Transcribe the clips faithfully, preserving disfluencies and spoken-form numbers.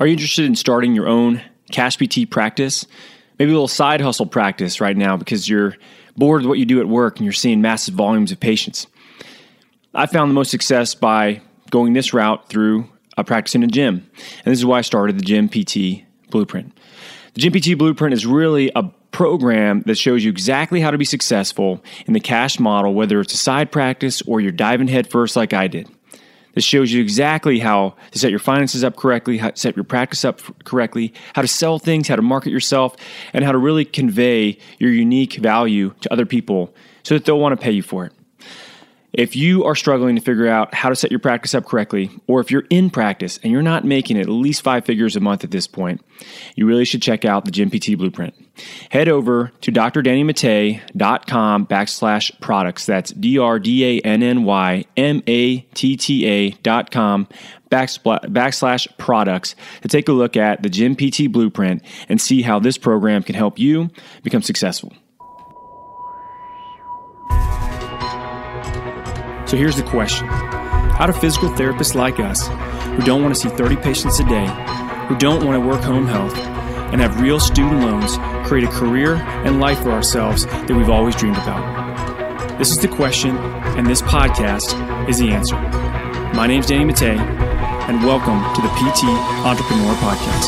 Are you interested in starting your own cash P T practice? Maybe a little side hustle practice right now because you're bored with what you do at work and you're seeing massive volumes of patients. I found the most success by going this route through a practice in a gym. And this is why I started the Gym P T Blueprint. The Gym P T Blueprint is really a program that shows you exactly how to be successful in the cash model, whether it's a side practice or you're diving head first like I did. This shows you exactly how to set your finances up correctly, how to set your practice up correctly, how to sell things, how to market yourself, and how to really convey your unique value to other people so that they'll want to pay you for it. If you are struggling to figure out how to set your practice up correctly, or if you're in practice and you're not making at least five figures a month at this point, you really should check out the Gym P T Blueprint. Head over to drdannymatta.com backslash products. That's D-R-D-A-N-N-Y-M-A-T-T-A dot com backslash products to take a look at the Gym P T Blueprint and see how this program can help you become successful. So here's the question. How do physical therapists like us, who don't want to see thirty patients a day, who don't want to work home health, and have real student loans, create a career and life for ourselves that we've always dreamed about? This is the question, and this podcast is the answer. My name's Danny Matta, and welcome to the P T Entrepreneur Podcast.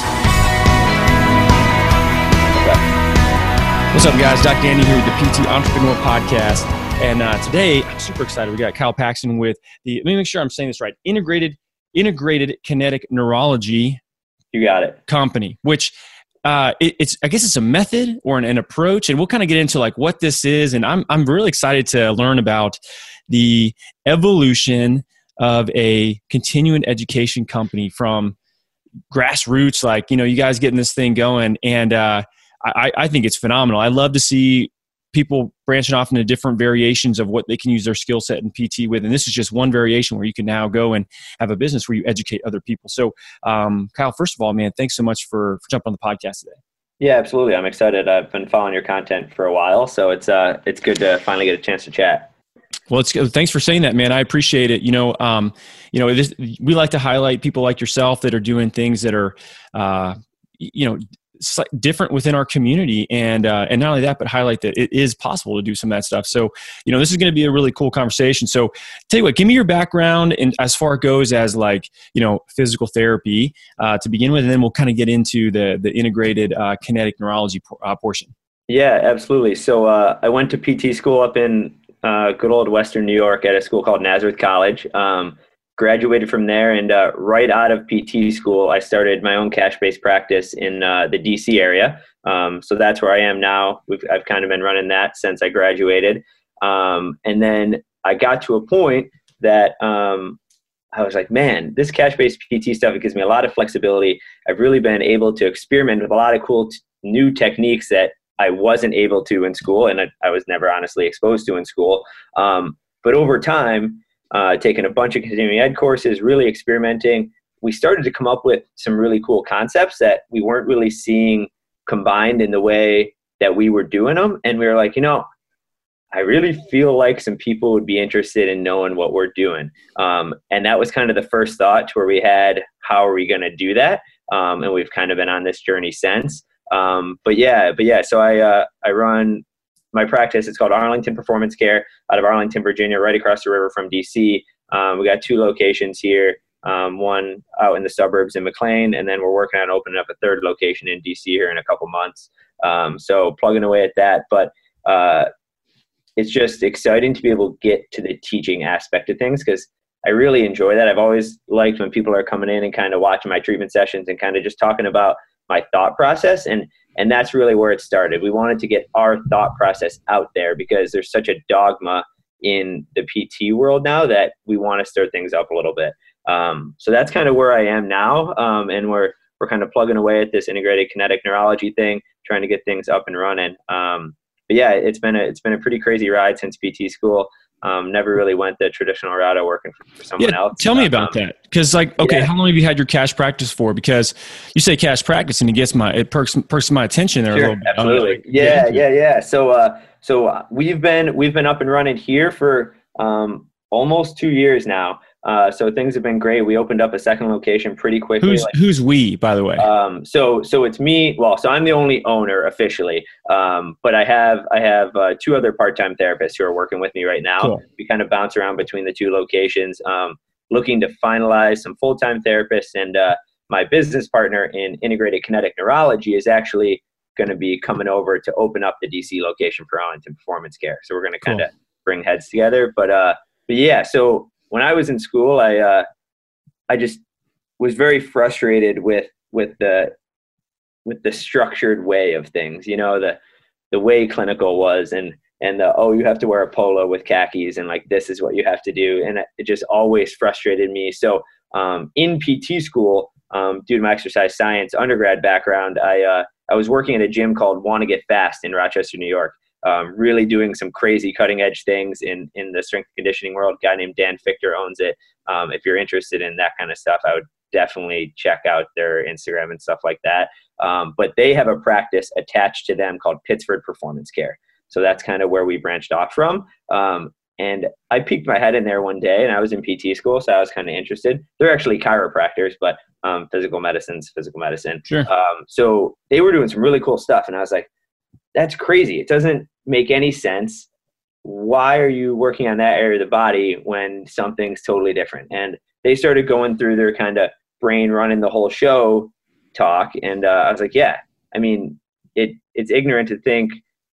What's up, guys? Doctor Danny here with the P T Entrepreneur Podcast. And uh, today, I'm super excited. We got Kyle Paxton with the, let me make sure I'm saying this right, Integrated Integrated Kinetic Neurology. You got it. Company, which uh, it, it's, I guess it's a method or an, an approach. And we'll kind of get into like what this is. And I'm, I'm really excited to learn about the evolution of a continuing education company from grassroots, like, you know, you guys getting this thing going. And uh, I, I think it's phenomenal. I love to see people branching off into different variations of what they can use their skill set in P T with. And this is just one variation where you can now go and have a business where you educate other people. So um, Kyle, first of all, man, thanks so much for, for jumping on the podcast today. Yeah, absolutely. I'm excited. I've been following your content for a while, so it's uh, it's good to finally get a chance to chat. Well, it's thanks for saying that, man. I appreciate it. You know, um, you know, this, we like to highlight people like yourself that are doing things that are, uh, you know, different within our community, and uh, and not only that, but highlight that it is possible to do some of that stuff. So, you know, this is going to be a really cool conversation. So, tell you what, give me your background and as far it goes as like, you know, physical therapy uh, to begin with, and then we'll kind of get into the the integrated uh, kinetic neurology uh, portion. Yeah, absolutely. So, uh, I went to P T school up in uh, good old Western New York at a school called Nazareth College. Um, Graduated from there, and uh, right out of P T school, I started my own cash-based practice in uh, the D C area. Um, so that's where I am now. We've, I've kind of been running that since I graduated. Um, and then I got to a point that um, I was like, man, this cash-based P T stuff, it gives me a lot of flexibility. I've really been able to experiment with a lot of cool t- new techniques that I wasn't able to in school, and I, I was never honestly exposed to in school. Um, but over time, Uh, taking a bunch of continuing ed courses, really experimenting, we started to come up with some really cool concepts that we weren't really seeing combined in the way that we were doing them. And we were like, you know, I really feel like some people would be interested in knowing what we're doing. Um, and that was kind of the first thought to where we had, how are we going to do that? Um, and we've kind of been on this journey since. Um, but yeah, but yeah, so I, uh, I run my practice. It's called Arlington Performance Care out of Arlington, Virginia, right across the river from D C. Um, we got two locations here, um, one out in the suburbs in McLean, and then we're working on opening up a third location in D C here in a couple months. Um, so plugging away at that, but uh, it's just exciting to be able to get to the teaching aspect of things, because I really enjoy that. I've always liked when people are coming in and kind of watching my treatment sessions and kind of just talking about my thought process. And And that's really where it started. We wanted to get our thought process out there because there's such a dogma in the P T world now that we want to stir things up a little bit. Um, so that's kind of where I am now. Um, and we're, we're kind of plugging away at this integrated kinetic neurology thing, trying to get things up and running. Um, but yeah, it's been a, it's been a pretty crazy ride since P T school. Um, never really went the traditional route of working for, for someone yeah, else. Tell me about um, that. Cause like, okay, yeah. How long have you had your cash practice for? Because you say cash practice and it gets my, it perks, perks my attention there sure, a little bit. Absolutely. Yeah. Yeah. Yeah. So, uh, so we've been, we've been up and running here for, um, almost two years now. Uh, so things have been great. We opened up a second location pretty quickly. Who's like, who's we, by the way? Um, so so it's me. Well, so I'm the only owner officially, um, but I have I have uh, two other part-time therapists who are working with me right now. Cool. We kind of bounce around between the two locations, um, looking to finalize some full-time therapists. And uh, my business partner in integrated kinetic neurology is actually going to be coming over to open up the D C location for Arlington Performance Care. So we're going to kind of Cool. bring heads together. But uh, but yeah, so when I was in school, I uh, I just was very frustrated with with the with the structured way of things, you know, the the way clinical was, and and the, oh, you have to wear a polo with khakis, and like this is what you have to do, and it just always frustrated me. So um, in P T school, um, due to my exercise science undergrad background, I uh, I was working at a gym called Wanna Get Fast in Rochester, New York. Um, really doing some crazy cutting edge things in, in the strength and conditioning world. A guy named Dan Fichter owns it. Um, if you're interested in that kind of stuff, I would definitely check out their Instagram and stuff like that. Um, but they have a practice attached to them called Pittsford Performance Care. So that's kind of where we branched off from. Um, and I peeked my head in there one day, and I was in P T school, so I was kind of interested. They're actually chiropractors, but um, physical medicine's physical medicine. Sure. Um, so they were doing some really cool stuff, and I was like, that's crazy. It doesn't make any sense. Why are you working on that area of the body when something's totally different? And they started going through their kind of brain running the whole show talk. And uh, I was like, yeah, I mean, it it's ignorant to think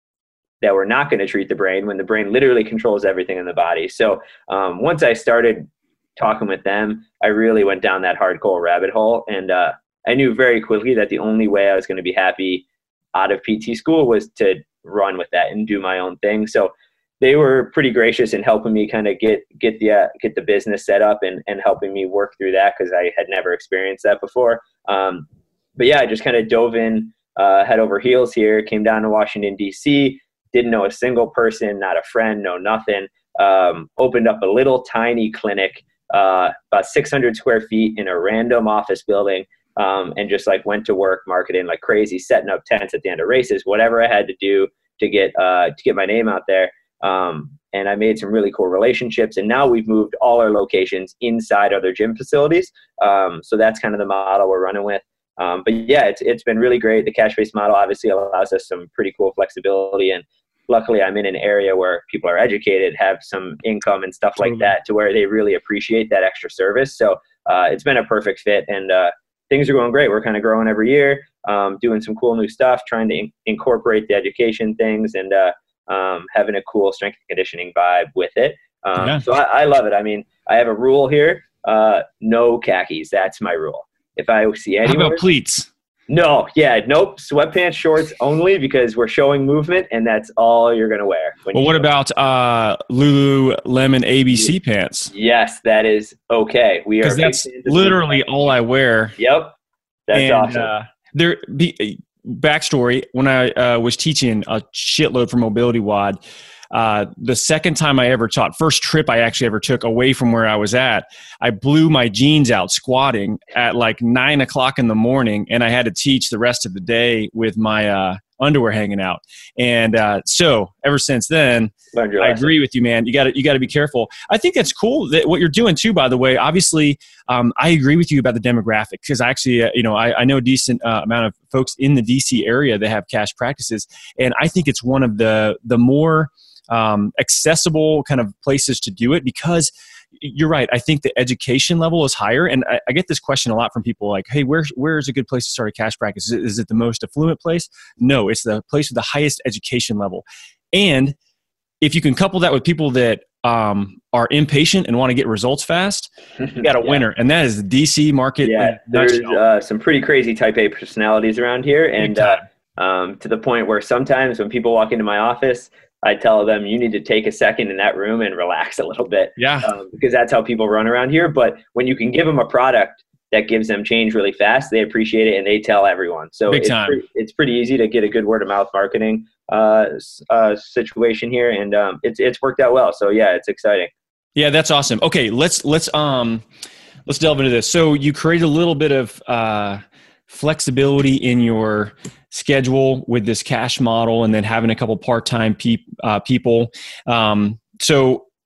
that we're not going to treat the brain when the brain literally controls everything in the body. So um, once I started talking with them, I really went down that hardcore rabbit hole. And uh, I knew very quickly that the only way I was going to be happy out of P T school was to run with that and do my own thing. So they were pretty gracious in helping me kind of get get the uh, get the business set up and, and helping me work through that, because I had never experienced that before. Um, but yeah, I just kind of dove in uh, head over heels here, came down to Washington, D C, didn't know a single person, not a friend, no nothing. Um, opened up a little tiny clinic, uh, about six hundred square feet in a random office building. Um, and just like went to work marketing like crazy, setting up tents at the end of races, whatever I had to do to get uh, to get my name out there. Um, and I made some really cool relationships. And now we've moved all our locations inside other gym facilities. Um, so that's kind of the model we're running with. Um, but yeah, it's it's been really great. The cash-based model obviously allows us some pretty cool flexibility. And luckily, I'm in an area where people are educated, have some income and stuff like that, to where they really appreciate that extra service. So uh, it's been a perfect fit. And uh, things are going great. We're kind of growing every year, um, doing some cool new stuff, trying to in- incorporate the education things, and uh, um, having a cool strength and conditioning vibe with it. Um, yeah. So I, I love it. I mean, I have a rule here, uh, no khakis. That's my rule. If I see anyone. How about cleats? No, yeah, nope. Sweatpants, shorts only, because we're showing movement, and that's all you're going to wear. Well, what about uh, Lululemon A B C pants? Yes, that is okay. We are, because that's literally all I wear. Yep, that's and, awesome. Uh, there, be, backstory: when I uh, was teaching a shitload for Mobility W O D, uh, the second time I ever taught, first trip I actually ever took away from where I was at, I blew my jeans out squatting at like nine o'clock in the morning, and I had to teach the rest of the day with my uh, underwear hanging out. And uh, so ever since then, I agree with you, man. You got to you got to be careful. I think that's cool that what you're doing too. By the way, obviously, um, I agree with you about the demographic, because actually, uh, you know, I, I know a decent uh, amount of folks in the D C area that have cash practices, and I think it's one of the the more um, accessible kind of places to do it, because you're right. I think the education level is higher. And I, I get this question a lot from people like, hey, where, where is a good place to start a cash practice? Is it, is it the most affluent place? No, it's the place with the highest education level. And if you can couple that with people that um, are impatient and want to get results fast, you got a yeah. winner. And that is the D C market. Yeah, there's uh, some pretty crazy type A personalities around here. And uh, um, to the point where sometimes when people walk into my office, I tell them, you need to take a second in that room and relax a little bit. Yeah. Um, because that's how people run around here. But when you can give them a product that gives them change really fast, they appreciate it and they tell everyone. So Big it's, time. Pretty, it's pretty easy to get a good word of mouth marketing uh, uh, situation here. And um, it's, it's worked out well. So yeah, it's exciting. Yeah, that's awesome. Okay. Let's, let's, um, let's delve into this. So you created a little bit of uh, flexibility in your schedule with this cash model, and then having a couple part-time pe- uh, people. Um, so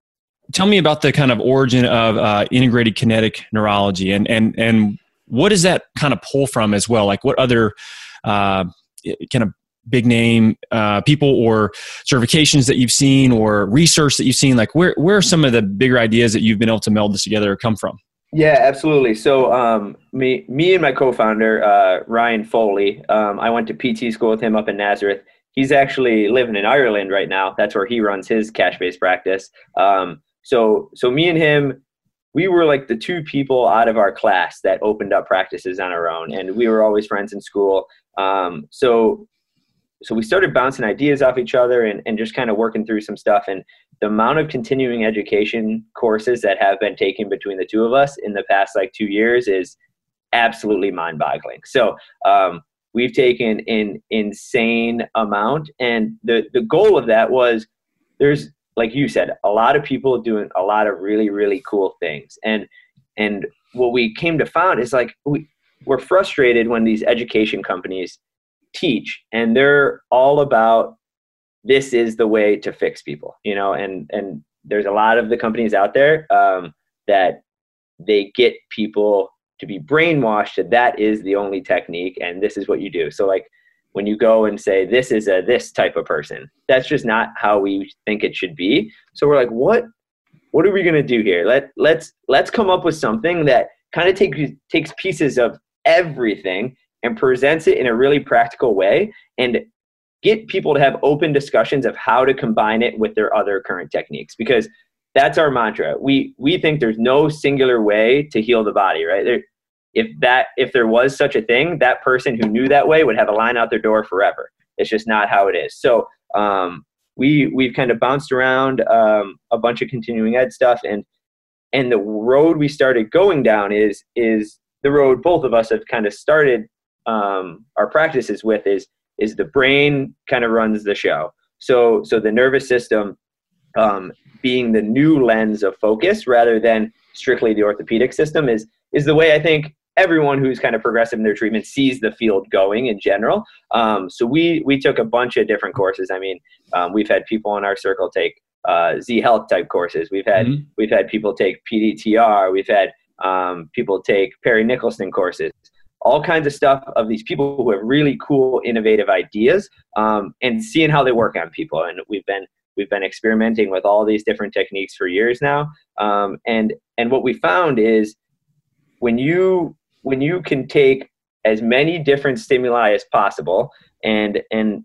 tell me about the kind of origin of uh, integrated kinetic neurology, and and and what does that kind of pull from as well? Like what other uh, kind of big name uh, people or certifications that you've seen or research that you've seen? Like where where are some of the bigger ideas that you've been able to meld this together or come from? Yeah, absolutely. So um, me, me and my co-founder, uh, Ryan Foley, um, I went to P T school with him up in Nazareth. He's actually living in Ireland right now. That's where he runs his cash-based practice. Um, so, so me and him, we were like the two people out of our class that opened up practices on our own, and we were always friends in school. Um, so, so we started bouncing ideas off each other and, and just kind of working through some stuff. And the amount of continuing education courses that have been taken between the two of us in the past like two years is absolutely mind-boggling. So um, we've taken an insane amount, and the the goal of that was there's, like you said, a lot of people doing a lot of really really cool things, and and what we came to find is like we we're frustrated when these education companies teach and they're all about this is the way to fix people, you know, and, and there's a lot of the companies out there um, that they get people to be brainwashed that that is the only technique and this is what you do. So like when you go and say, this is a, this type of person, that's just not how we think it should be. So we're like, what, what are we going to do here? Let, let's, let's come up with something that kind of takes, takes pieces of everything and presents it in a really practical way and get people to have open discussions of how to combine it with their other current techniques, because that's our mantra. We we think there's no singular way to heal the body, right? There, if that if there was such a thing, that person who knew that way would have a line out their door forever. It's just not how it is. So um, we we've kind of bounced around um, a bunch of continuing ed stuff, and and the road we started going down is is the road both of us have kind of started um, our practices with is. is the brain kind of runs the show. So, so the nervous system um, being the new lens of focus rather than strictly the orthopedic system is, is the way I think everyone who's kind of progressive in their treatment sees the field going in general. Um, so we, we took a bunch of different courses. I mean, um, we've had people in our circle take uh, Z Health type courses. We've had, mm-hmm. we've had people take P D T R. We've had um, people take Perry Nicholson courses. All kinds of stuff of these people who have really cool, innovative ideas, um, and seeing how they work on people. And we've been we've been experimenting with all these different techniques for years now. Um, and and what we found is when you when you can take as many different stimuli as possible and and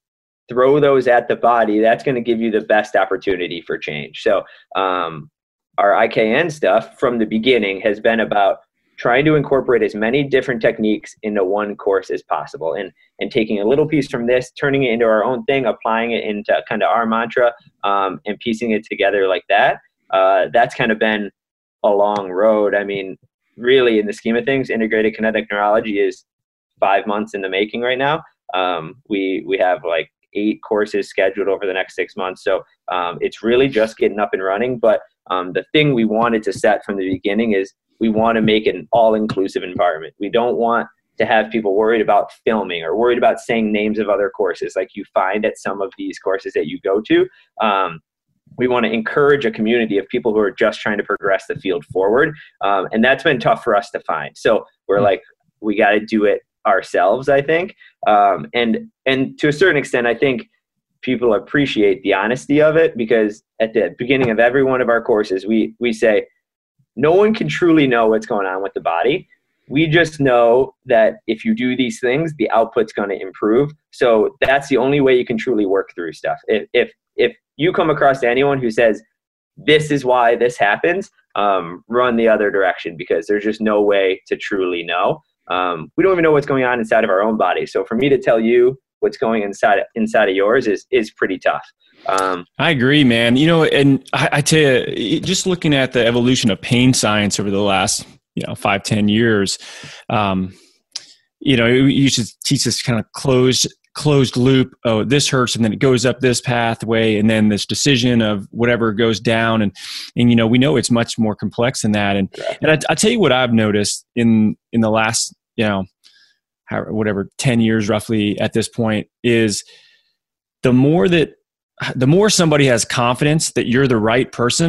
throw those at the body, that's going to give you the best opportunity for change. So um, our I K N stuff from the beginning has been about trying to incorporate as many different techniques into one course as possible, and and taking a little piece from this, turning it into our own thing, applying it into kind of our mantra, um, and piecing it together like that. Uh, that's kind of been a long road. I mean, really, in the scheme of things, integrated kinetic neurology is five months in the making right now. Um, we we have like eight courses scheduled over the next six months. So um, it's really just getting up and running. But um, the thing we wanted to set from the beginning is we want to make an all-inclusive environment. We don't want to have people worried about filming or worried about saying names of other courses like you find at some of these courses that you go to. Um, we want to encourage a community of people who are just trying to progress the field forward. Um, and that's been tough for us to find. So we're like, we got to do it ourselves, I think. Um, and, and to a certain extent, I think people appreciate the honesty of it, because at the beginning of every one of our courses, we, we say, no one can truly know what's going on with the body. We just know that if you do these things, the output's going to improve. So that's the only way you can truly work through stuff. If if if you come across anyone who says, this is why this happens, um, run the other direction, because there's just no way to truly know. Um, we don't even know what's going on inside of our own body. So for me to tell you what's going inside inside of yours is is pretty tough. Um, I agree, man. You know, and I, I tell you, just looking at the evolution of pain science over the last, you know, five, ten years, um, you know, you should teach this kind of closed, closed loop. Oh, this hurts, and then it goes up this pathway, and then this decision of whatever goes down, and and you know, we know it's much more complex than that. And yeah. and I, I tell you what I've noticed in in the last, you know, however, whatever ten years roughly at this point is the more that. The more somebody has confidence that you're the right person,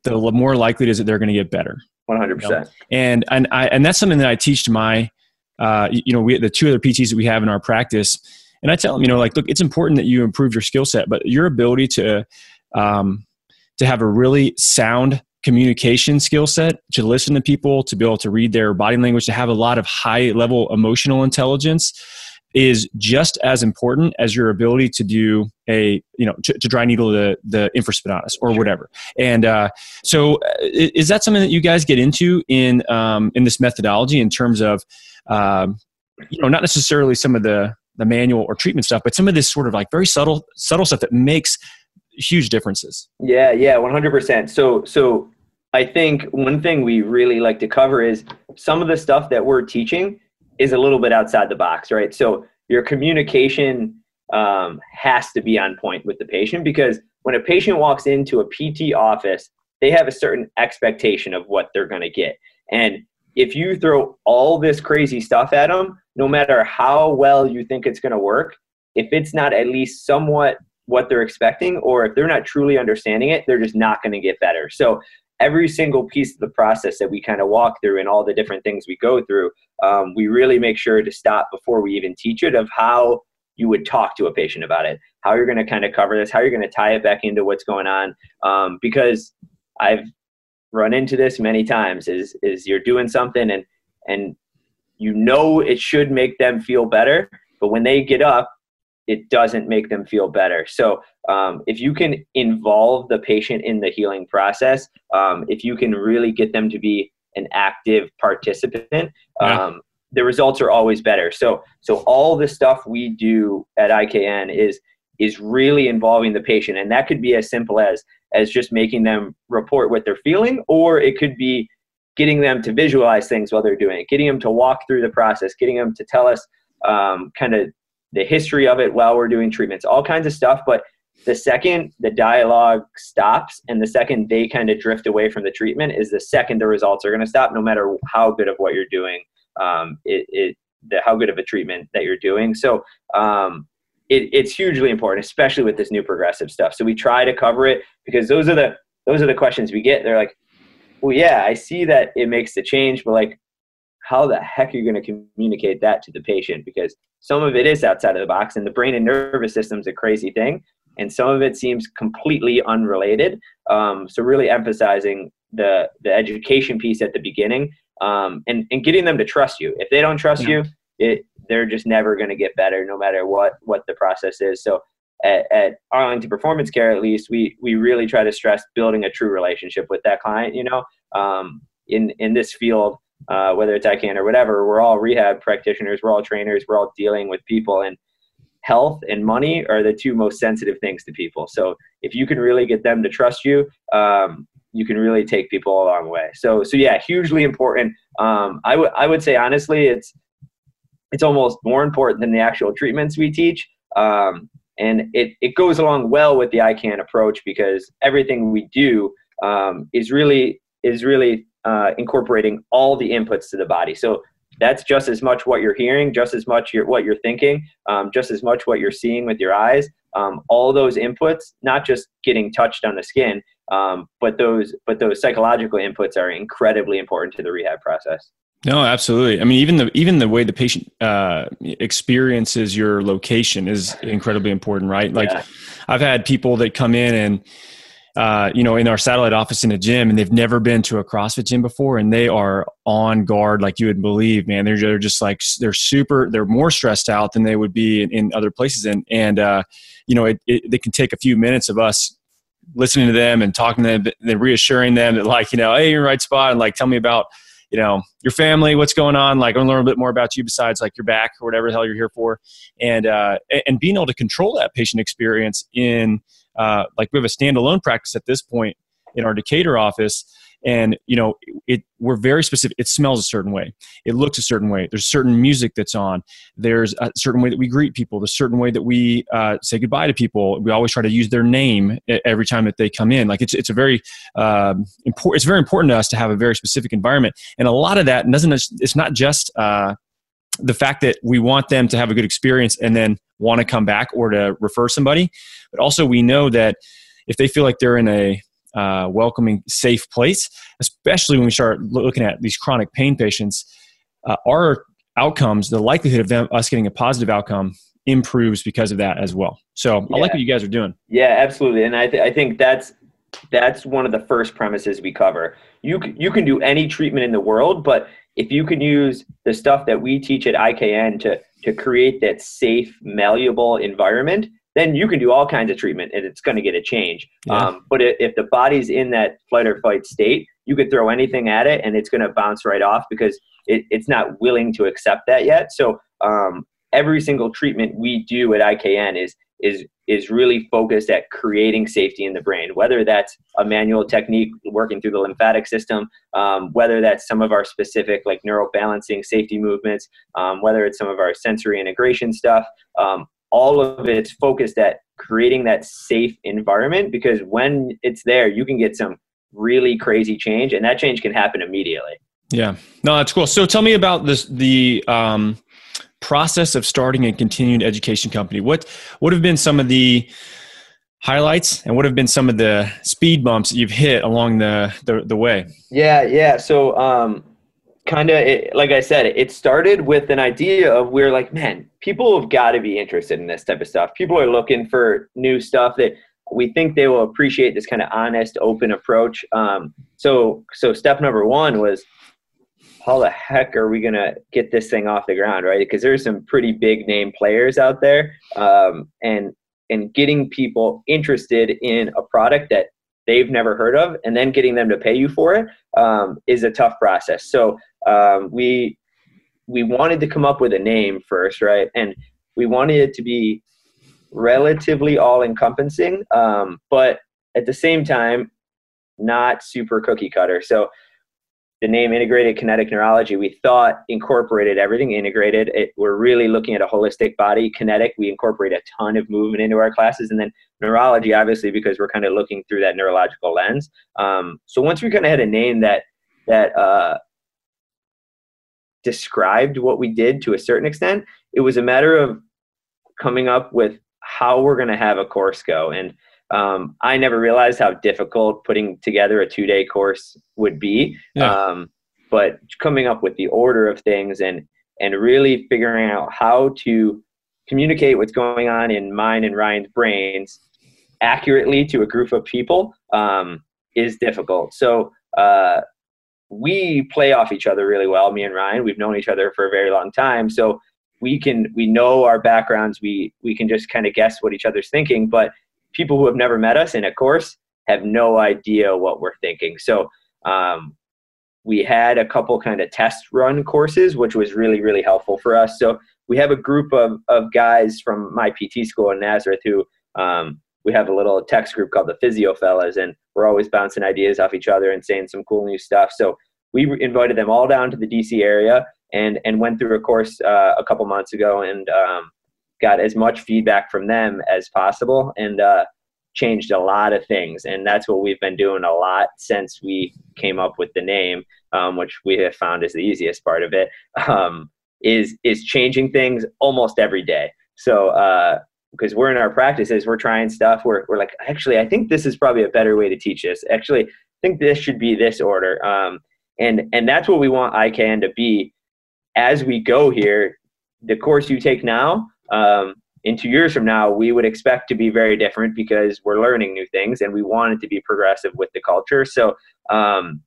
the more likely it is that they're going to get better. one hundred percent. You know? And, and I, and that's something that I teach to my, uh, you know, we, the two other P Ts that we have in our practice. And I tell them, you know, like, look, it's important that you improve your skill set, but your ability to, um, to have a really sound communication skill set, to listen to people, to be able to read their body language, to have a lot of high level emotional intelligence is just as important as your ability to do a, you know, to, to dry needle the, the infraspinatus or whatever. And uh, so is that something that you guys get into in, um, in this methodology in terms of, um, you know, not necessarily some of the, the manual or treatment stuff, but some of this sort of like very subtle, subtle stuff that makes huge differences? Yeah, yeah, one hundred percent. So, so I think one thing we really like to cover is some of the stuff that we're teaching is a little bit outside the box, right? So your communication um, has to be on point with the patient, because when a patient walks into a P T office, they have a certain expectation of what they're going to get. And if you throw all this crazy stuff at them, no matter how well you think it's going to work, if it's not at least somewhat what they're expecting, or if they're not truly understanding it, they're just not going to get better. So every single piece of the process that we kind of walk through and all the different things we go through, um, we really make sure to stop before we even teach it, of how you would talk to a patient about it, how you're going to kind of cover this, how you're going to tie it back into what's going on. Um, because I've run into this many times, is, is you're doing something and, and you know, it should make them feel better, but when they get up, it doesn't make them feel better. So um, if you can involve the patient in the healing process, um, if you can really get them to be an active participant, yeah. um, the results are always better. So so all the stuff we do at I K N is is really involving the patient. And that could be as simple as as just making them report what they're feeling, or it could be getting them to visualize things while they're doing it, getting them to walk through the process, getting them to tell us um, kind of the history of it while we're doing treatments, all kinds of stuff. But the second the dialogue stops and the second they kind of drift away from the treatment is the second the results are going to stop, no matter how good of what you're doing, um, it, it the, how good of a treatment that you're doing. So um, it, it's hugely important, especially with this new progressive stuff. So we try to cover it, because those are the, those are the questions we get. They're like, well, yeah, I see that it makes the change, but like, how the heck are you going to communicate that to the patient? Because some of it is outside of the box, and the brain and nervous system is a crazy thing. And some of it seems completely unrelated. Um, so really emphasizing the, the education piece at the beginning, um, and, and getting them to trust you. If they don't trust yeah. you, it, they're just never going to get better, no matter what, what the process is. So at, at Arlington Performance Care, at least, we, we really try to stress building a true relationship with that client. You know, um, in, in this field, Uh, whether it's I C A N or whatever, we're all rehab practitioners, we're all trainers, we're all dealing with people, and health and money are the two most sensitive things to people. So if you can really get them to trust you, um, you can really take people a long way. So, so yeah, hugely important. Um, I would, I would say, honestly, it's, it's almost more important than the actual treatments we teach. Um, and it, it goes along well with the I C A N approach, because everything we do um, is really, is really, Uh, incorporating all the inputs to the body. So that's just as much what you're hearing, just as much your, what you're thinking, um, just as much what you're seeing with your eyes. Um, all those inputs, not just getting touched on the skin, um, but those but those psychological inputs are incredibly important to the rehab process. No, absolutely. I mean, even the even the way the patient uh, experiences your location is incredibly important, right? Like, yeah. I've had people that come in and Uh, you know, in our satellite office in a gym, and they've never been to a CrossFit gym before, and they are on guard like you would believe, man. They're, they're just like, they're super, they're more stressed out than they would be in, in other places. And, and uh, you know, it, it, they can take a few minutes of us listening to them and talking to them, then reassuring them that, like, you know, hey, you're in the right spot, and like, tell me about, you know, your family, what's going on. Like, I want to learn a bit more about you besides like your back or whatever the hell you're here for. And, uh, and being able to control that patient experience in, uh, like, we have a standalone practice at this point in our Decatur office. And, you know, it, we're very specific. It smells a certain way. It looks a certain way. There's certain music that's on. There's a certain way that we greet people. There's a certain way that we uh, say goodbye to people. We always try to use their name every time that they come in. Like, it's it's a very um, important. It's very important to us to have a very specific environment. And a lot of that doesn't. It's not just uh, the fact that we want them to have a good experience and then want to come back or to refer somebody, but also we know that if they feel like they're in a uh, welcoming, safe place, especially when we start looking at these chronic pain patients. Uh, our outcomes, the likelihood of them, us getting a positive outcome improves because of that as well. So yeah. I like what you guys are doing. Yeah, absolutely. And I, th- I think that's that's one of the first premises we cover. You c- you can do any treatment in the world, but if you can use the stuff that we teach at I K N to to create that safe, malleable environment, then you can do all kinds of treatment and it's going to get a change. Yeah. Um, but if the body's in that flight or fight state, you could throw anything at it and it's going to bounce right off because it, it's not willing to accept that yet. So um, every single treatment we do at I K N is is is really focused at creating safety in the brain, whether that's a manual technique working through the lymphatic system, um, whether that's some of our specific like neural balancing safety movements, um, whether it's some of our sensory integration stuff. Um, all of it's focused at creating that safe environment, because when it's there, you can get some really crazy change, and that change can happen immediately. Yeah, no, that's cool. So tell me about this, the um, process of starting a continuing education company. What what have been some of the highlights, and what have been some of the speed bumps that you've hit along the the, the way? Yeah, yeah. So um, kind of, like I said, it started with an idea of, we're like, man, people have got to be interested in this type of stuff. People are looking for new stuff that we think they will appreciate, this kind of honest, open approach. Um, so so step number one was, how the heck are we going to get this thing off the ground, right? Because there's some pretty big name players out there, um, and and getting people interested in a product that they've never heard of and then getting them to pay you for it um, is a tough process. So um, we we wanted to come up with a name first, right? And we wanted it to be relatively all-encompassing, um, but at the same time, not super cookie cutter. So the name Integrated Kinetic Neurology, we thought incorporated everything, integrated. It, we're really looking at a holistic body. Kinetic, we incorporate a ton of movement into our classes. And then neurology, obviously, because we're kind of looking through that neurological lens. Um, so once we kind of had a name that that uh, described what we did to a certain extent, it was a matter of coming up with how we're going to have a course go. And Um, I never realized how difficult putting together a two-day course would be. Yeah. Um, but coming up with the order of things and and really figuring out how to communicate what's going on in mine and Ryan's brains accurately to a group of people um, is difficult. So uh, we play off each other really well, me and Ryan. We've known each other for a very long time. So we can we know our backgrounds. We we can just kind of guess what each other's thinking. But people who have never met us in a course have no idea what we're thinking. So um, we had a couple kind of test run courses, which was really, really helpful for us. So we have a group of, of guys from my P T school in Nazareth who um, we have a little text group called the Physio Fellas, and we're always bouncing ideas off each other and saying some cool new stuff. So we invited them all down to the D C area and, and went through a course uh, a couple months ago, and um, got as much feedback from them as possible, and uh, changed a lot of things. And that's what we've been doing a lot since we came up with the name, um, which we have found is the easiest part of it, um, is, is changing things almost every day. So uh, because we're in our practices, we're trying stuff. We're, we're like, actually, I think this is probably a better way to teach this. Actually, I think this should be this order. Um, and, and that's what we want I K N to be as we go here. The course you take now, Um, in two years from now, we would expect to be very different because we're learning new things and we want it to be progressive with the culture. So um,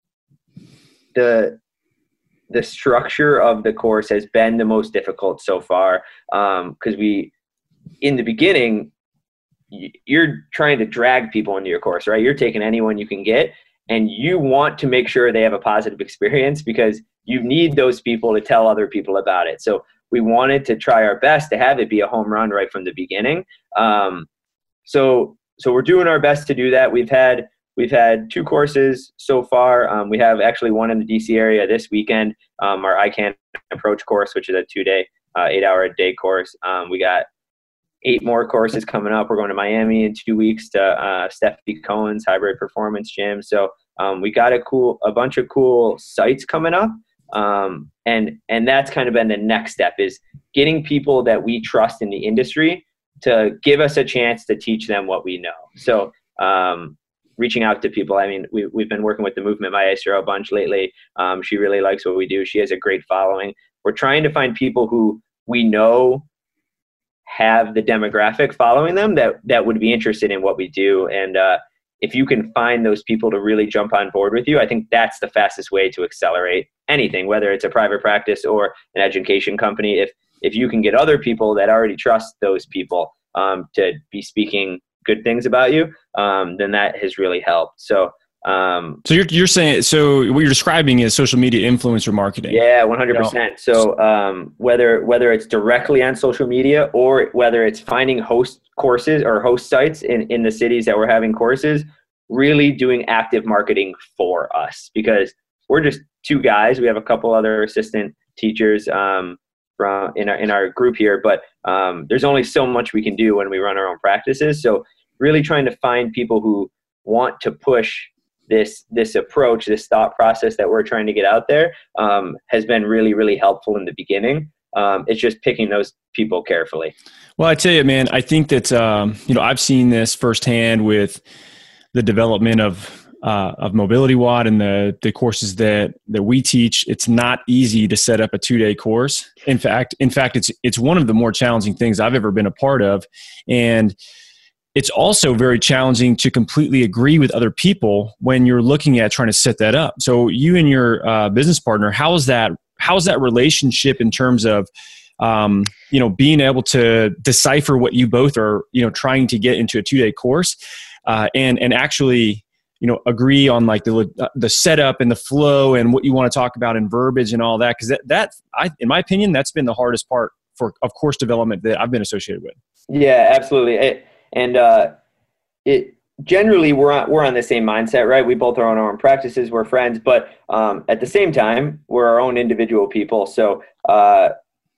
the the structure of the course has been the most difficult so far because um, we, in the beginning, you're trying to drag people into your course, right? You're taking anyone you can get, and you want to make sure they have a positive experience because you need those people to tell other people about it. So we wanted to try our best to have it be a home run right from the beginning. Um, so, so we're doing our best to do that. We've had, we've had two courses so far. Um, we have actually one in the D C area this weekend, um, our I CAN approach course, which is a two day, uh, eight hour a day course. Um, we got eight more courses coming up. We're going to Miami in two weeks to uh, Stephanie Cohen's hybrid performance gym. So um, we got a cool, a bunch of cool sites coming up. Um, and, and that's kind of been the next step, is getting people that we trust in the industry to give us a chance to teach them what we know. So, um, reaching out to people. I mean, we, we've been working with the Movement Maestro a bunch lately. Um, she really likes what we do. She has a great following. We're trying to find people who we know have the demographic following them that, that would be interested in what we do. And uh, if you can find those people to really jump on board with you, I think that's the fastest way to accelerate anything, whether it's a private practice or an education company. If, if you can get other people that already trust those people um, to be speaking good things about you, um, then that has really helped. So, um, so you're, you're saying, so what you're describing is social media influencer marketing. Yeah, one hundred percent. So, um, whether, whether it's directly on social media or whether it's finding host courses or host sites in, in the cities that we're having courses, really doing active marketing for us, because we're just two guys. We have a couple other assistant teachers, um, from in our, in our group here, but, um, there's only so much we can do when we run our own practices. So really trying to find people who want to push this, this approach, this thought process that we're trying to get out there, um, has been really, really helpful in the beginning. Um, it's just picking those people carefully. Well, I tell you, man, I think that, um, you know, I've seen this firsthand with the development of, uh, of Mobility Watt and the, the courses that, that we teach. It's not easy to set up a two day course. In fact, in fact, it's, it's one of the more challenging things I've ever been a part of. And it's also very challenging to completely agree with other people when you're looking at trying to set that up. So you and your uh, business partner, how is that, how is that relationship in terms of, um, you know, being able to decipher what you both are, you know, trying to get into a two day course, uh, and, and actually, you know, agree on like the, uh, the setup and the flow and what you want to talk about in verbiage and all that. Cause that, that I, in my opinion, that's been the hardest part for, of course, development that I've been associated with. Yeah, absolutely. It, And uh, it generally we're on we're on the same mindset, right? We both are on our own practices. We're friends, but um, at the same time, we're our own individual people. So uh,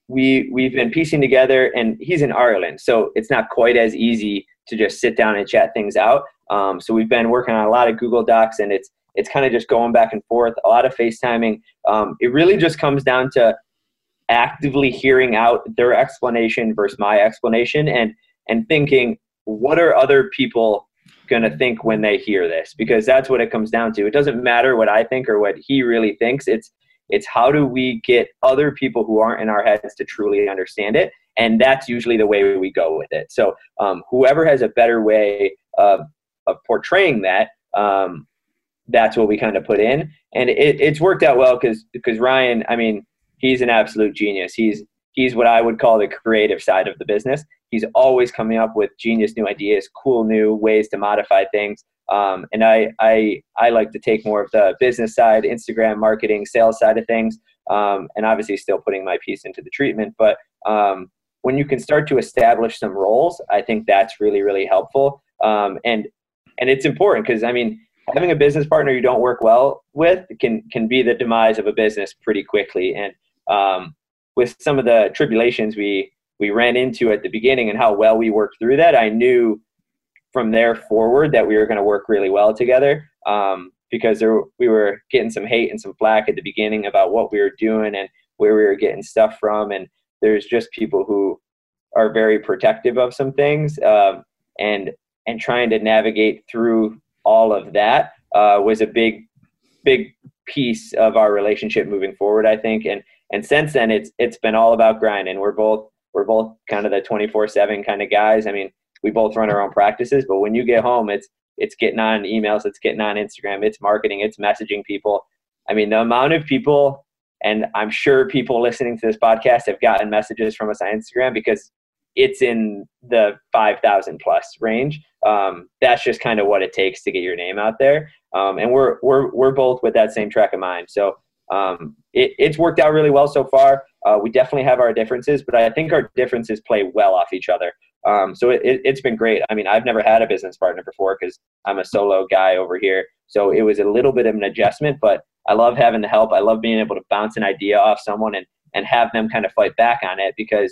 we we've been piecing together, and he's in Ireland, so it's not quite as easy to just sit down and chat things out. Um, so we've been working on a lot of Google Docs, and it's it's kind of just going back and forth, a lot of FaceTiming. Um, it really just comes down to actively hearing out their explanation versus my explanation, and and thinking, what are other people going to think when they hear this? Because that's what it comes down to. It doesn't matter what I think or what he really thinks. It's, it's how do we get other people who aren't in our heads to truly understand it? And that's usually the way we go with it. So um, whoever has a better way of, of portraying that, um, that's what we kind of put in. And it, it's worked out well because, because Ryan, I mean, he's an absolute genius. He's, he's what I would call the creative side of the business. He's always coming up with genius new ideas, cool new ways to modify things. Um, and I, I, I like to take more of the business side, Instagram marketing, sales side of things. Um, and obviously still putting my piece into the treatment. But um, when you can start to establish some roles, I think that's really, really helpful. Um, and, and it's important because, I mean, having a business partner you don't work well with can, can be the demise of a business pretty quickly. And um, with some of the tribulations we, we ran into at the beginning and how well we worked through that, I knew from there forward that we were going to work really well together, um, because there, we were getting some hate and some flack at the beginning about what we were doing and where we were getting stuff from. And there's just people who are very protective of some things, um, and, and trying to navigate through all of that uh, was a big, big piece of our relationship moving forward, I think. And, and since then it's, it's been all about grinding. We're both, We're both kind of the twenty-four seven kind of guys. I mean, we both run our own practices, but when you get home, it's it's getting on emails, it's getting on Instagram, it's marketing, it's messaging people. I mean, the amount of people, and I'm sure people listening to this podcast have gotten messages from us on Instagram because it's in the five thousand plus range. Um, that's just kind of what it takes to get your name out there. Um, and we're we're we're both with that same track of mind. So um, it, it's worked out really well so far. Uh, we definitely have our differences, but I think our differences play well off each other. Um, so it, it, it's been great. I mean, I've never had a business partner before because I'm a solo guy over here. So it was a little bit of an adjustment, but I love having the help. I love being able to bounce an idea off someone and, and have them kind of fight back on it, because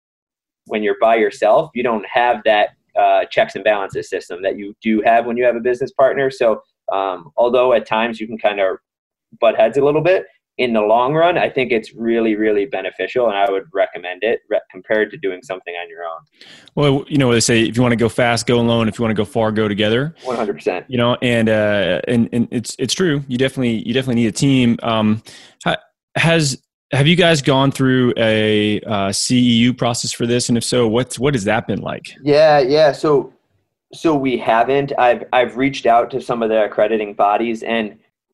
when you're by yourself, you don't have that uh, checks and balances system that you do have when you have a business partner. So um, although at times you can kind of butt heads a little bit, in the long run, I think it's really, really beneficial, and I would recommend it re- compared to doing something on your own. Well, you know, they say if you want to go fast, go alone. If you want to go far, go together. one hundred percent. You know, and uh, and and it's it's true. You definitely you definitely need a team. Um, has have you guys gone through a uh, C E U process for this? And if so, what's what has that been like? Yeah, yeah. So so we haven't. I've I've reached out to some of the accrediting bodies, and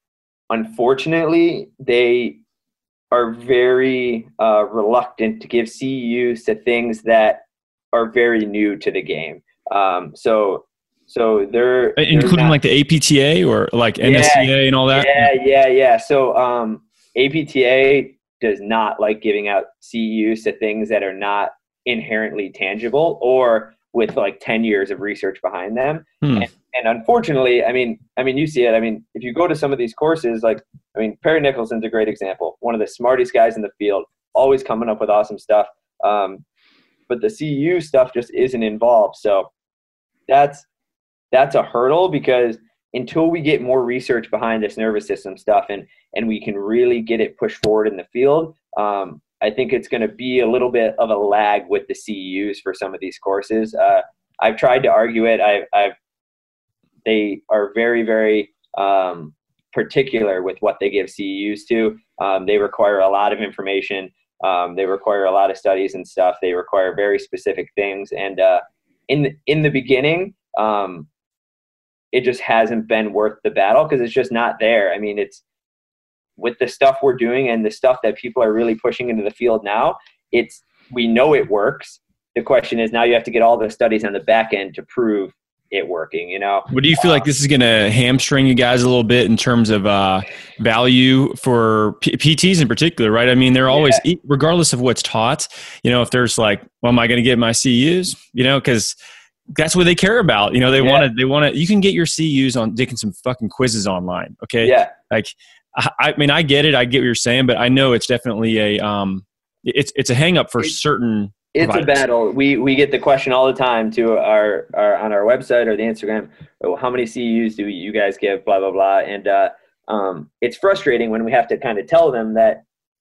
unfortunately, they are very uh, reluctant to give C E Us to things that are very new to the game. Um, so, so they're including they're not, like the A P T A or like N S C A yeah, and all that. Yeah, yeah, yeah. So um, A P T A does not like giving out C E Us to things that are not inherently tangible or with like ten years of research behind them. Hmm. And, and unfortunately, I mean, I mean, you see it. I mean, if you go to some of these courses, like, I mean, Perry Nicholson's a great example. One of the smartest guys in the field, always coming up with awesome stuff. Um, but the C E U stuff just isn't involved. So that's, that's a hurdle, because until we get more research behind this nervous system stuff and, and we can really get it pushed forward in the field, um, I think it's going to be a little bit of a lag with the C E Us for some of these courses. Uh, I've tried to argue it. I've, I've, they are very, very um, particular with what they give C E Us to. Um, they require a lot of information. Um, they require a lot of studies and stuff. They require very specific things. And uh, in the, in the beginning, um, it just hasn't been worth the battle, because it's just not there. I mean, it's with the stuff we're doing and the stuff that people are really pushing into the field now, it's, we know it works. The question is now you have to get all the studies on the back end to prove it working, you know. What do you feel um, like this is going to hamstring you guys a little bit in terms of uh, value for P- PTs in particular, right? I mean, they're always, yeah. regardless of what's taught, you know, if there's like, well, am I going to get my C E Us? You know, because that's what they care about. You know, they yeah. want to, they want to, you can get your C E Us on taking some fucking quizzes online. Okay. Yeah. Like, I, I mean, I get it. I get what you're saying, but I know it's definitely a, um, it's, it's a hang up for it's, certain It's providers. A battle. We we get the question all the time to our, our on our website or the Instagram. Oh, how many C E Us do you guys give? Blah blah blah. And uh, um, it's frustrating when we have to kind of tell them that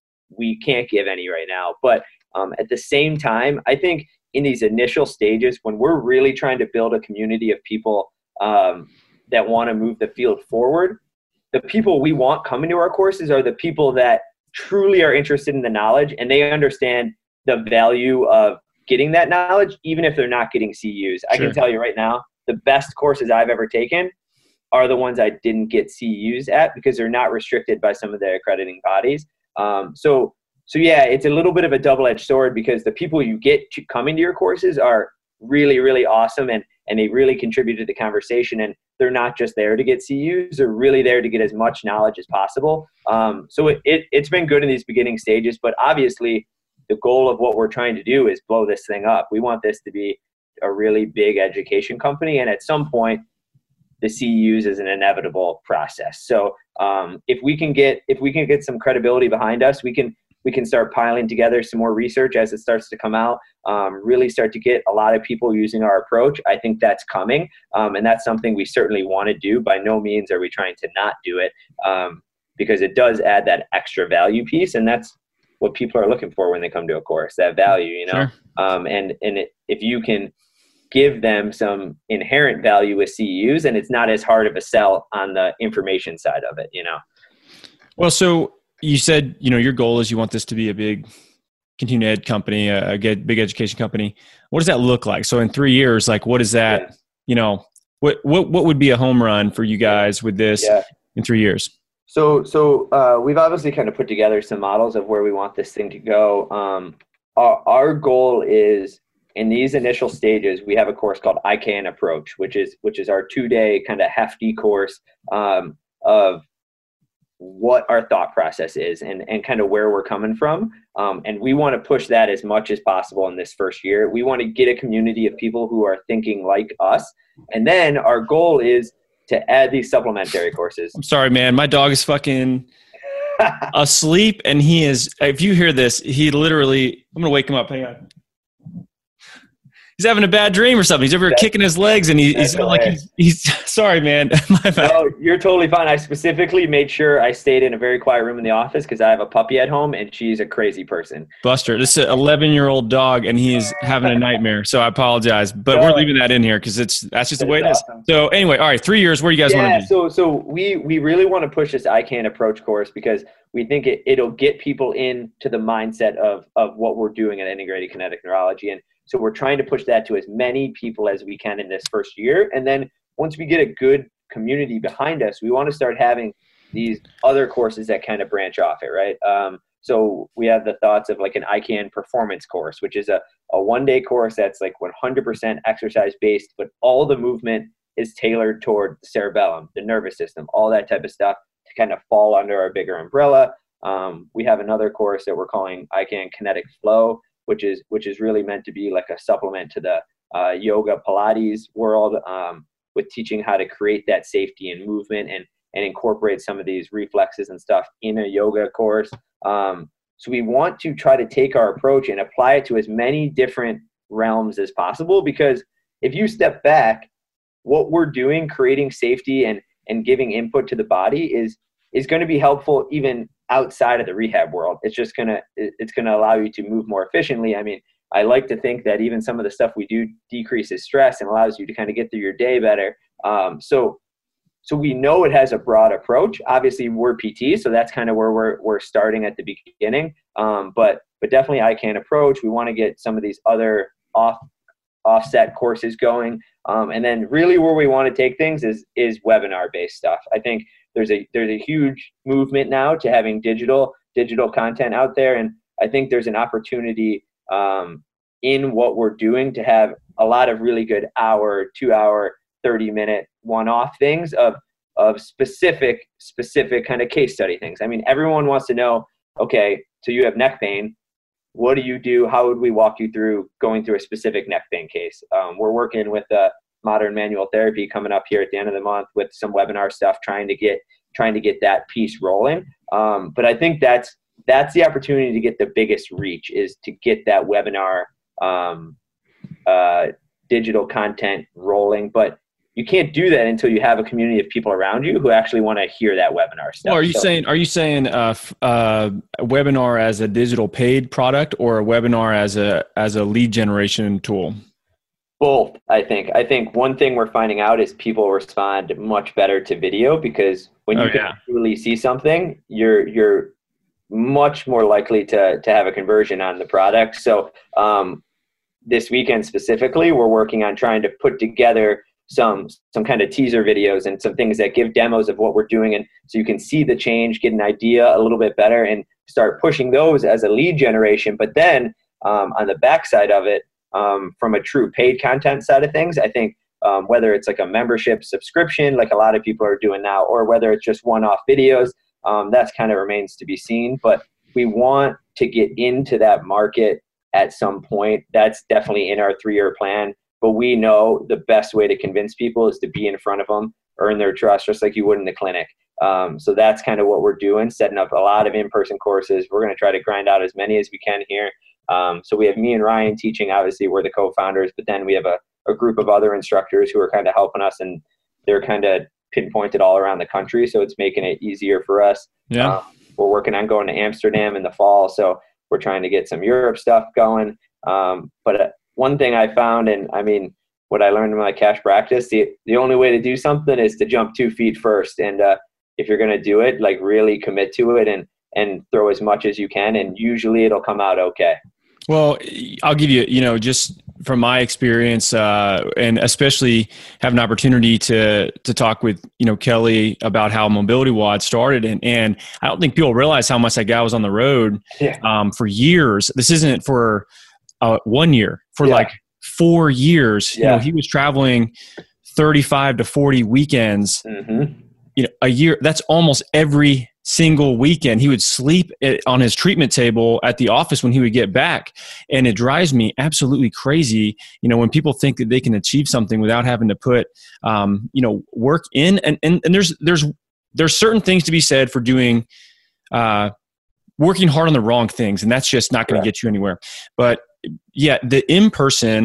we can't give any right now. But um, at the same time, I think in these initial stages, when we're really trying to build a community of people um, that want to move the field forward, the people we want coming to our courses are the people that truly are interested in the knowledge, and they understand the value of getting that knowledge, even if they're not getting C E Us. Sure. I can tell you right now, the best courses I've ever taken are the ones I didn't get C E Us at, because they're not restricted by some of the accrediting bodies. Um, so, so yeah, it's a little bit of a double-edged sword, because the people you get to coming to your courses are really, really awesome, and, and they really contribute to the conversation, and they're not just there to get C E Us, they're really there to get as much knowledge as possible. Um, so it, it, it's been good in these beginning stages, but obviously the goal of what we're trying to do is blow this thing up. We want this to be a really big education company, and at some point the C E Us is an inevitable process. So um, if we can get if we can get some credibility behind us, we can we can start piling together some more research as it starts to come out, um, really start to get a lot of people using our approach. I think that's coming, um, and that's something we certainly want to do. By no means are we trying to not do it, um, because it does add that extra value piece, and that's what people are looking for when they come to a course, that value, you know. Sure. Um, and and it, if you can give them some inherent value with C E Us, and it's not as hard of a sell on the information side of it, you know. Well, so you said, you know, your goal is you want this to be a big continuing ed company, a, a good, big education company. What does that look like? So in three years, like, what is that, yeah. you know, what, what, what would be a home run for you guys with this yeah. in three years? So, so uh, we've obviously kind of put together some models of where we want this thing to go. Um, our, our goal is, in these initial stages, we have a course called I C A N Approach, which is which is our two-day kind of hefty course um, of what our thought process is and, and kind of where we're coming from. Um, and we want to push that as much as possible in this first year. We want to get a community of people who are thinking like us. And then our goal is to add these supplementary courses. I'm sorry, man. My dog is fucking asleep, and he is, if you hear this, he literally, I'm going to wake him up. Hang on. he's having a bad dream or something. He's over here kicking his legs, and he, he's like, he's, he's sorry, man. My bad. No, you're totally fine. I specifically made sure I stayed in a very quiet room in the office because I have a puppy at home, and she's a crazy person. Buster, this is an eleven-year-old dog, and he's having a nightmare. So I apologize, but no, we're leaving that in here because it's that's just the way it is. Awesome. So anyway, all right, three years. Where do you guys yeah, want to be? So so we we really want to push this I CAN approach course because we think it, it'll get people into the mindset of of what we're doing at Integrated Kinetic Neurology. And so we're trying to push that to as many people as we can in this first year. And then once we get a good community behind us, we want to start having these other courses that kind of branch off it, right? Um, so we have the thoughts of like an I CAN performance course, which is a, a one-day course that's like one hundred percent exercise-based, but all the movement is tailored toward the cerebellum, the nervous system, all that type of stuff to kind of fall under our bigger umbrella. Um, we have another course that we're calling I CAN Kinetic Flow, which is which is really meant to be like a supplement to the uh, yoga Pilates world, um, with teaching how to create that safety and movement and and incorporate some of these reflexes and stuff in a yoga course. Um, so we want to try to take our approach and apply it to as many different realms as possible, because if you step back, what we're doing, creating safety and and giving input to the body is is going to be helpful even outside of the rehab world. It's just gonna it's gonna allow you to move more efficiently. I mean, I like to think that even some of the stuff we do decreases stress and allows you to kind of get through your day better. Um, so so we know it has a broad approach. Obviously, we're P T, so that's kind of where we're we're starting at the beginning. Um, but but definitely I CAN approach. We want to get some of these other off offset courses going, um, and then really where we want to take things is is webinar based stuff. I think there's a there's a huge movement now to having digital digital content out there, and I think there's an opportunity um, in what we're doing to have a lot of really good hour, two hour, thirty minute one off things of of specific specific kind of case study things. I mean, everyone wants to know, okay, so you have neck pain. What do you do? How would we walk you through going through a specific neck pain case? Um, we're working with uh, Modern Manual Therapy coming up here at the end of the month with some webinar stuff, trying to get trying to get that piece rolling. Um, but I think that's that's the opportunity to get the biggest reach, is to get that webinar um, uh, digital content rolling. But you can't do that until you have a community of people around you who actually want to hear that webinar stuff. Well, are you so, saying are you saying uh, uh, a webinar as a digital paid product, or a webinar as a as a lead generation tool? Both, I think. I think one thing we're finding out is people respond much better to video, because when you oh, yeah. can really see something, you're you're much more likely to to have a conversion on the product. So um, this weekend specifically, we're working on trying to put together some some kind of teaser videos and some things that give demos of what we're doing, and so you can see the change, get an idea a little bit better, and start pushing those as a lead generation. But then um, on the backside of it, um, from a true paid content side of things, I think um, whether it's like a membership subscription, like a lot of people are doing now, or whether it's just one-off videos, um, that's kind of remains to be seen. But we want to get into that market at some point. That's definitely in our three-year plan. But we know the best way to convince people is to be in front of them, earn their trust, just like you would in the clinic. Um, so that's kind of what we're doing, setting up a lot of in-person courses. We're going to try to grind out as many as we can here. Um, so we have me and Ryan teaching. Obviously, we're the co-founders, but then we have a, a group of other instructors who are kind of helping us, and they're kind of pinpointed all around the country. So it's making it easier for us. Yeah. Uh, we're working on going to Amsterdam in the fall. So we're trying to get some Europe stuff going. Um, but uh, one thing I found, and I mean, what I learned in my cash practice, the, the only way to do something is to jump two feet first. And uh, if you're going to do it, like really commit to it and, and throw as much as you can. And usually it'll come out okay. Well, I'll give you, you know, just from my experience, uh, and especially have an opportunity to to talk with, you know, Kelly about how Mobility WOD started. And, and I don't think people realize how much that guy was on the road yeah. um, for years. This isn't for uh, one year, for yeah. like four years. Yeah. You know, he was traveling thirty-five to forty weekends, mm-hmm. you know, a year. That's almost every single weekend. He would sleep on his treatment table at the office when he would get back. And it drives me absolutely crazy, you know, when people think that they can achieve something without having to put, um, you know, work in. And, and, and there's, there's, there's certain things to be said for doing, uh, working hard on the wrong things. And that's just not going to get you anywhere. But yeah, the in-person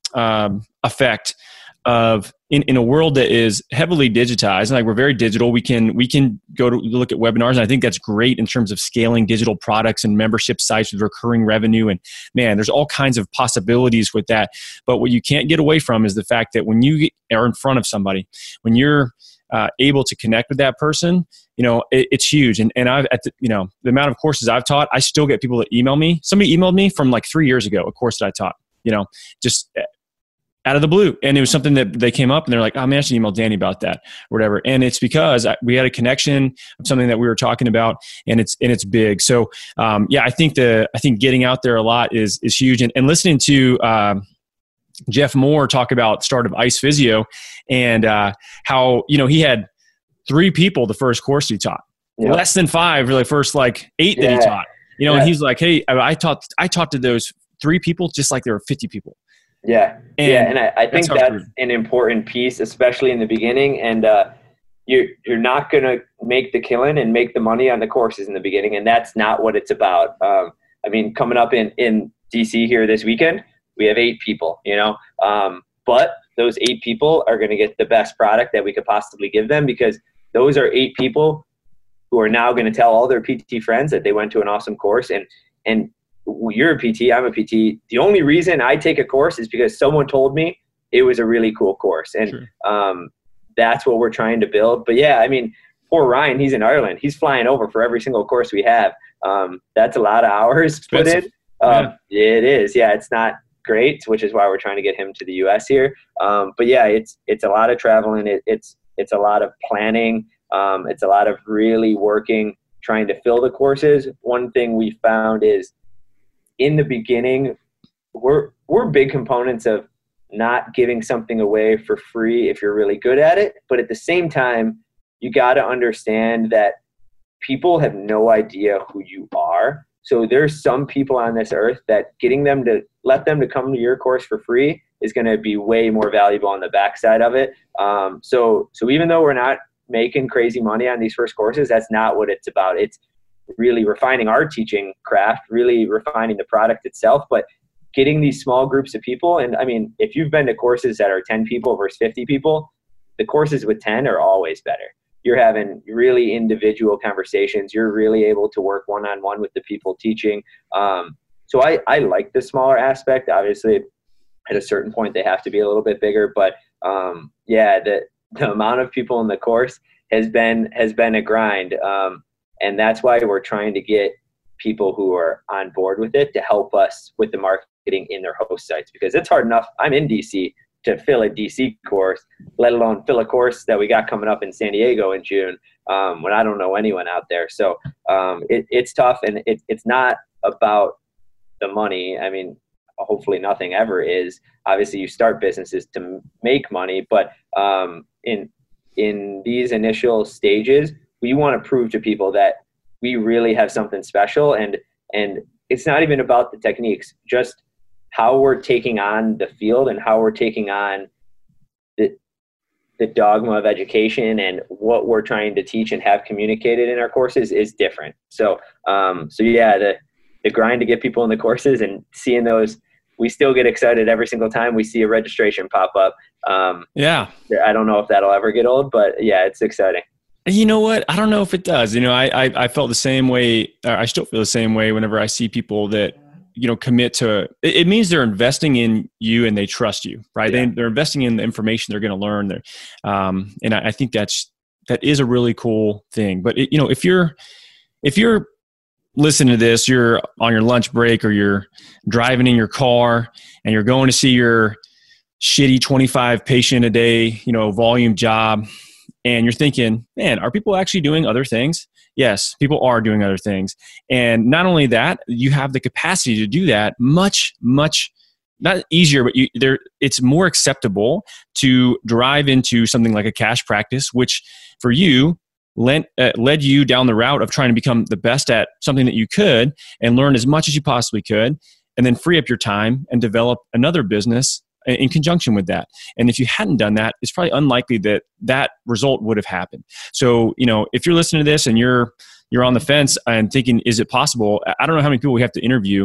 um, effect of in, in a world that is heavily digitized, and like we're very digital, we can we can go to look at webinars, and I think that's great in terms of scaling digital products and membership sites with recurring revenue. And man, there's all kinds of possibilities with that. But what you can't get away from is the fact that when you are in front of somebody, when you're uh, able to connect with that person, you know, it, it's huge. And and I've at the, you know the amount of courses I've taught, I still get people that email me. Somebody emailed me from like three years ago, a course that I taught. You know, just out of the blue. And it was something that they came up and they're like, oh man, I should email Danny about that or whatever. And it's because we had a connection of something that we were talking about, and it's, and it's big. So um, yeah, I think the, I think getting out there a lot is, is huge. And, and listening to um, Jeff Moore talk about start of Ice Physio and uh, how, you know, he had three people the first course he taught, yep. less than five for the first like eight yeah. that he taught, you know, yeah. and he's like, hey, I taught, I taught to those three people just like there were fifty people. Yeah. And yeah. And I, I think that's, that's an important piece, especially in the beginning. And uh, you're, you're not going to make the killing and make the money on the courses in the beginning. And that's not what it's about. Um, I mean, coming up in, in D C here this weekend, we have eight people, you know, um, but those eight people are going to get the best product that we could possibly give them, because those are eight people who are now going to tell all their P T friends that they went to an awesome course. And, and, you're a P T, I'm a P T. The only reason I take a course is because someone told me it was a really cool course. And sure. um, that's what we're trying to build. But yeah, I mean, poor Ryan, he's in Ireland. He's flying over for every single course we have. Um, that's a lot of hours put in. Um, yeah. It is. Yeah, it's not great, which is why we're trying to get him to the U S here. Um, but yeah, it's it's a lot of traveling. It, it's it's a lot of planning. Um, it's a lot of really working, trying to fill the courses. One thing we found is, in the beginning, we're we're big components of not giving something away for free if you're really good at it. But at the same time, you got to understand that people have no idea who you are. So there's some people on this earth that getting them to let them to come to your course for free is going to be way more valuable on the backside of it. Um, so so even though we're not making crazy money on these first courses, that's not what it's about. It's really refining our teaching craft, really refining the product itself, but getting these small groups of people. And I mean, if you've been to courses that are ten people versus fifty people, the courses with ten are always better. You're having really individual conversations. You're really able to work one-on-one with the people teaching. Um, so I, I like the smaller aspect. Obviously, at a certain point, they have to be a little bit bigger, but um, yeah, the, the amount of people in the course has been, has been a grind. Um, And that's why we're trying to get people who are on board with it to help us with the marketing in their host sites, because it's hard enough. I'm in D C to fill a D C course, let alone fill a course that we got coming up in San Diego in June um, when I don't know anyone out there. So um, it, it's tough, and it, it's not about the money. I mean, hopefully nothing ever is. Obviously, you start businesses to make money, but um, in in these initial stages, we want to prove to people that we really have something special. And, and it's not even about the techniques, just how we're taking on the field and how we're taking on the, the dogma of education, and what we're trying to teach and have communicated in our courses is different. So, um, so yeah, the, the grind to get people in the courses and seeing those, we still get excited every single time we see a registration pop up. Um, yeah. I don't know if that'll ever get old, but yeah, it's exciting. You know what? I don't know if it does. You know, I, I, I felt the same way. Or I still feel the same way whenever I see people that, you know, commit to, it, it means they're investing in you and they trust you, right? Yeah. They, they're investing in the information they're going to learn there. Um, and I, I think that's, that is a really cool thing. But it, you know, if you're, if you're listening to this, you're on your lunch break or you're driving in your car and you're going to see your shitty twenty-five patient a day, you know, volume job, and you're thinking, man, are people actually doing other things? Yes, people are doing other things. And not only that, you have the capacity to do that much, much, not easier, but you, there, it's more acceptable to drive into something like a cash practice, which for you led, uh, led you down the route of trying to become the best at something that you could and learn as much as you possibly could, and then free up your time and develop another business in conjunction with that. And if you hadn't done that, it's probably unlikely that that result would have happened. So, you know, if you're listening to this and you're you're on the fence and thinking, is it possible? I don't know how many people we have to interview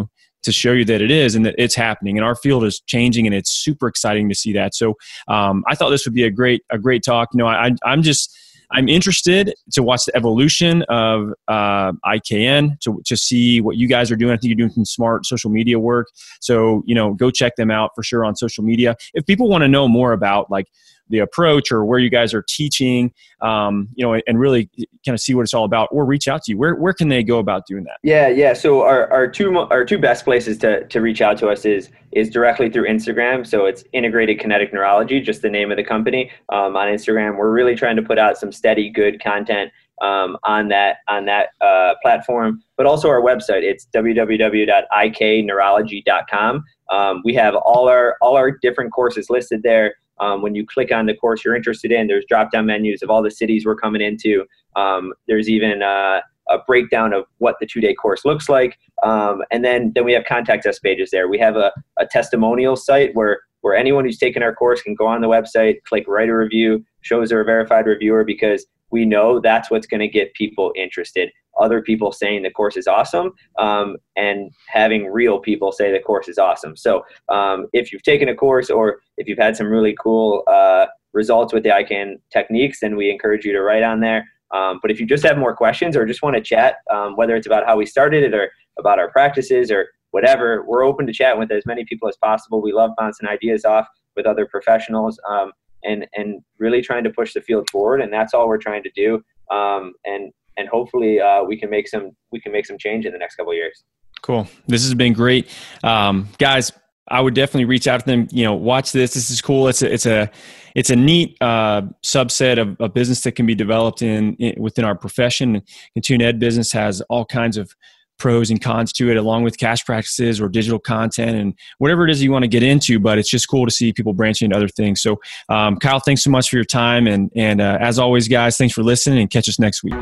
to show you that it is and that it's happening. And our field is changing, and it's super exciting to see that. So um, I thought this would be a great a great talk. You know, I, I'm just I'm interested to watch the evolution of uh, I K N, to to see what you guys are doing. I think you're doing some smart social media work. So, you know, go check them out for sure on social media. If people want to know more about like the approach or where you guys are teaching, um, you know, and really kind of see what it's all about, or reach out to you, where where can they go about doing that? Yeah, yeah. So our, our two our two best places to to reach out to us is is directly through Instagram. So it's Integrated Kinetic Neurology, just the name of the company. Um, on Instagram, we're really trying to put out some steady, good content um, on that on that uh, platform. But also our website, it's w w w dot i k neurology dot com. Um, we have all our all our different courses listed there. Um, when you click on the course you're interested in, there's drop-down menus of all the cities we're coming into. Um, there's even uh, a breakdown of what the two-day course looks like. Um, and then, then we have contact us pages there. We have a, a testimonial site where, where anyone who's taken our course can go on the website, click write a review, shows they're a verified reviewer, because we know that's what's going to get people interested. Other people saying the course is awesome, um, and having real people say the course is awesome. So um, if you've taken a course, or if you've had some really cool uh, results with the I C A N techniques, then we encourage you to write on there. Um, but if you just have more questions or just want to chat, um, whether it's about how we started it or about our practices or whatever, we're open to chat with as many people as possible. We love bouncing ideas off with other professionals, um, and, and really trying to push the field forward. And that's all we're trying to do. Um, and And hopefully uh, we can make some we can make some change in the next couple of years. Cool. This has been great, um, guys. I would definitely reach out to them. You know, watch this. This is cool. It's a it's a it's a neat uh, subset of a business that can be developed in, in within our profession. Continuing Ed business has all kinds of pros and cons to it, along with cash practices or digital content and whatever it is you want to get into. But it's just cool to see people branching into other things. So, um, Kyle, thanks so much for your time, and and uh, as always, guys, thanks for listening, and catch us next week.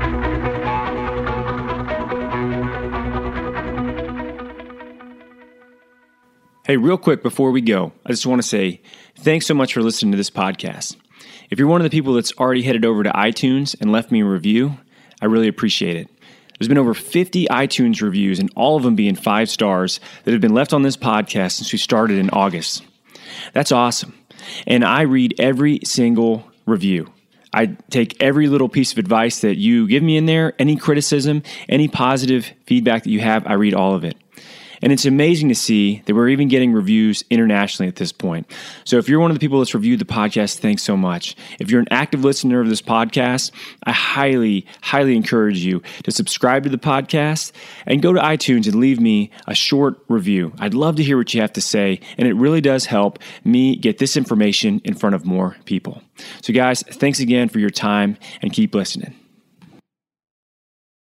Hey, real quick before we go, I just want to say thanks so much for listening to this podcast. If you're one of the people that's already headed over to iTunes and left me a review, I really appreciate it. There's been over fifty iTunes reviews, and all of them being five stars, that have been left on this podcast since we started in August. That's awesome. And I read every single review. I take every little piece of advice that you give me in there, any criticism, any positive feedback that you have, I read all of it. And it's amazing to see that we're even getting reviews internationally at this point. So if you're one of the people that's reviewed the podcast, thanks so much. If you're an active listener of this podcast, I highly, highly encourage you to subscribe to the podcast and go to iTunes and leave me a short review. I'd love to hear what you have to say, and it really does help me get this information in front of more people. So guys, thanks again for your time, and keep listening.